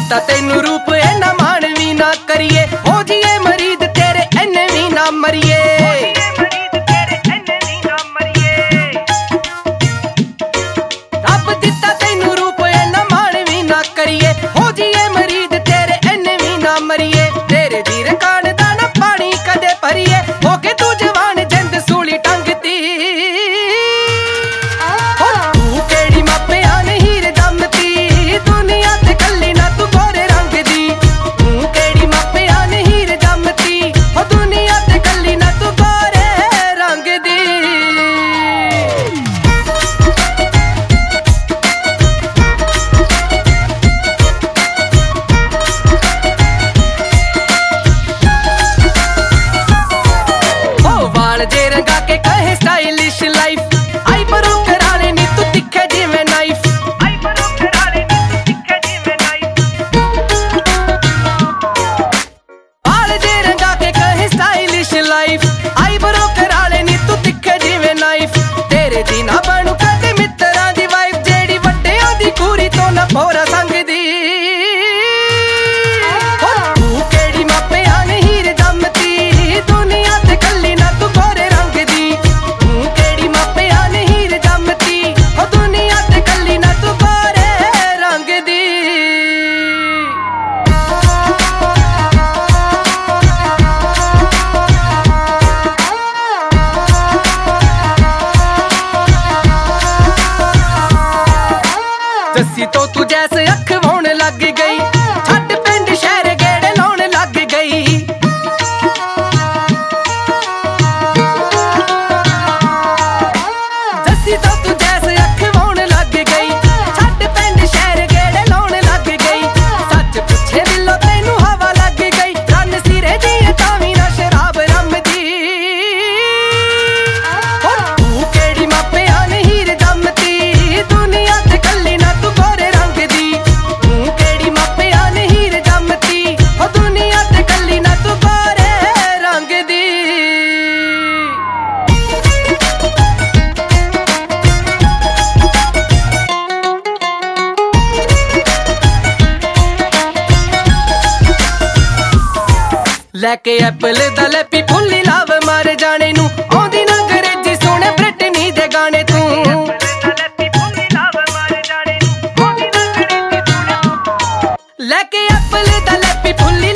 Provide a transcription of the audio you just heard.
ਦਿੱਤਾ ਤੈਨੂੰ ਰੂਪ ਇਹਨਾਂ ਮਾਣ ਵੀ ਨਾ ਕਰੀਏ, ਹੋ ਜੀਏ ਮਰੀਦ ਤੇਰੇ ਐਨੇ ਵੀ ਨਾ ਮਰੀਏ। ਰੱਬ ਦਿੱਤਾ ਤੈਨੂੰ ਰੂਪ ਇਹਨਾਂ ਮਾਣ ਵੀ ਨਾ ਕਰੀਏ, ਹੋ ਜੀਏ ਮਰੀਦ ਤੇਰੇ ਐਨੇ ਵੀ ਨਾ ਮਰੀਏ। ਤੇਰੇ ਦੀ ਰਕਾਨ ਦਾ ਨਾ ਪਾਣੀ ਕਦੇ ਭਰੀਏ, ਹੋ ਕੇ ਤੂੰ ਜਵਾਨ ਜਿੰਦ ਸੂਲੀ ਟੰਗਦੀ। ਤੂੰ ਕਿਹੜੀ ਮਾਪਿਆਂ ਨੇ ਹੀਰ ਜੰਮਤੀ, ਦੁਨੀਆ ਤੇ ਕੱਲੀ ਨਾ ਤੂੰ ਗੋਰੇ ਰੰਗ ਦੀ। ਤੂੰ ਕਿਹੜੀ ਮਾਪਿਆਂ ਨੇ ਹੀਰ ਜੰਮਤੀ, ਹੋ ਦੁਨੀਆ ਤੇ ਕੱਲੀ ਨਾ ਤੂੰ ਗੋਰੇ ਰੰਗ ਦੀ। ਵਾਲ ਜੇ ਰੰਗਾ ਕੇ ਕਹੇ ਸਟਾਈਲਿਸ਼ ਲਾਈਫ, ਆਈ ਬਰੋ ਕਰਾਲੇ ਨੀ ਤੂੰ ਤਿੱਖੇ ਜਿਵੇਂ ਨਾਈਫ। ਆਈ ਬਰੋ ਕਰਾਲੇ ਨੀ ਤੂੰ ਤਿੱਖੇ ਜਿਵੇਂ ਨਾਈਫ। ਵਾਲ ਜੇ ਰੰਗਾ ਕੇ ਕਹੇ ਸਟਾਈਲਿਸ਼ ਲਾਈਫ, ਆਈ ਬਰੋ ਕਰਾਲੇ ਨੀ ਤੂੰ ਤਿੱਖੇ ਜਿਵੇਂ ਨਾਈਫ। ਤੇਰੇ ਦੀ ਨਾ ਬਣੂ ਕਦੇ ਮਿੱਤਰਾਂ ਦੀ ਵਾਈਫ, ਜਿਹੜੀ ਵੱਡਿਆਂ ਦੀ ਕੂਰੀ ਤੋਂ ਨਾ ਭੋਰਾ ਸੰਗਦੀ। ਤੂੰ ਕਿਹੜੀ ਮਾਪਿਆਂ ਨੇ ਹੀਰ ਜੰਮਤੀ, ਦੁਨੀਆ ਤੇ ਕੱਲੀ ਨਾ ਤੂੰ ਗੋਰੇ ਰੰਗ ਦੀ। ਤੂੰ ਕਿਹੜੀ ਮਾਪਿਆਂ ਨੇ ਹੀਰ ਜੰਮਤੀ, ਹੋ ਦੁਨੀਆ ਤੇ ਕੱਲੀ ਨਾ ਤੂੰ ਗੋਰੇ ਰੰਗ ਦੀ। ਜੱਸੀ ਤੋਂ ਤੂੰ ਜੈਸੇ ਅੱਖ ਵਾਉਣ ਲੱਗ ਗਈ, ਛੱਡ ਪਿੰਡ ਸ਼ਹਿਰ ਗੇੜੇ ਲਾਉਣ ਲੱਗ ਗਈ। ਜੱਸੀ ਤੋਂ ਤੂੰ ਜੈਸੇ ਅੱਖ ਵਾਉਣ ਲੱਗ ਗਈ, ਛੱਡ ਪਿੰਡ ਸ਼ਹਿਰ ਗੇੜੇ ਲਾਉਣ ਲੱਗ ਗਈ। ਸੱਚ ਪੁੱਛੇ ਦਿਲੋਂ ਤੈਨੂੰ ਹਵਾ ਲੱਗ ਗਈ, ਰੰਨ ਸਿਰੇ ਦੀ ਤਾਂ ਵੀ ਨਾ ਸ਼ਰਾਬ ਰੰਮਦੀ। ਤੂੰ ਕਿਹੜੀ ਮਾਪਿਆਂ ਨੇ ਹੀਰ ਜੰਮਤੀ, ਦੁਨੀਆ ਤੇ ਕੱਲੀ ਨਾ ਤੂੰ ਗੋਰੇ ਰੰਗ ਦੀ। ਤੂੰ ਕਿਹੜੀ ਮਾਪਿਆਂ ਨੇ ਹੀਰ ਜੰਮਤੀ, ਹੋ ਦੁਨੀਆ ਤੇ ਕੱਲੀ ਨਾ ਤੂੰ ਗੋਰੇ ਰੰਗ ਦੀ। ਲੈ ਕੇ ਐਪਲ ਦਾ ਲੈਪੀ ਫੁੱਲੀ ਲਾਵ ਮਾਰ ਜਾਣੇ ਨੂੰ, ਆਉਂਦੀ ਨਾ ਅੰਗਰੇਜ਼ੀ ਸੋਹਣੇ ਬ੍ਰਿਟਨੀ ਦੇ ਗਾਣੇ ਤੂੰ। ਲੈ ਕੇ ਐਪਲ ਦਾ ਲੈਪੀ ਫੁੱਲੀ